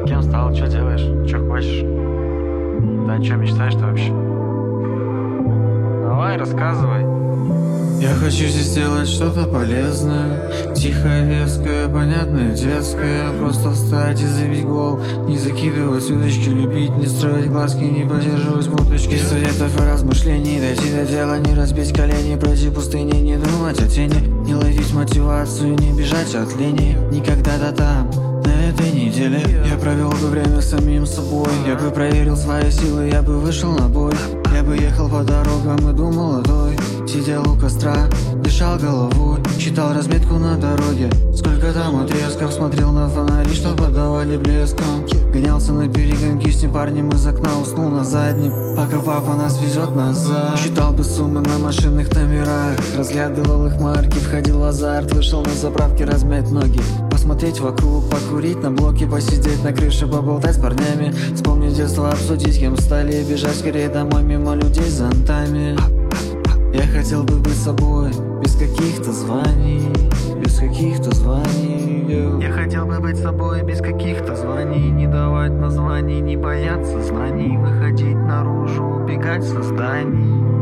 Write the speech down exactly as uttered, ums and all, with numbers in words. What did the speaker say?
Кем стал, что делаешь, что хочешь? Да о чем мечтаешь-то вообще? Давай, рассказывай. Я хочу здесь сделать что-то полезное, тихое, веское, понятное, детское. Просто встать и забить гол, не закидывать удочки, любить, не строить глазки, не поддерживать муточки. Советов и размышлений, дойти до дела, не разбить колени, пройти пустыни, не думать о тени, не ловить мотивацию, не бежать от лени. Никогда-то там, на этой неделе, я провел бы время с самим собой. Я бы проверил свои силы, я бы вышел на бой. Я бы ехал по дорогам и думал о той. Сидел у костра, дышал головой, читал разметку на дороге. Сколько там отрезков, смотрел на фонари, что подавали блеском. Гонялся на перегонки с ним парнем из окна, уснул на заднем, пока папа нас везет назад. Считал бы суммы на машинных номерах, разглядывал их марки, входил в азарт. Вышел на заправке размять ноги, посмотреть вокруг, покурить на блоке, посидеть на крыше, поболтать с парнями, вспомнить детство, обсудить, кем стали, бежать скорее домой мимо людей с зонтами. Я хотел бы быть собой, без каких-то званий, без каких-то званий. Я хотел бы быть собой, без каких-то званий, не давать названий, не бояться знаний, выходить наружу, убегать со зданий.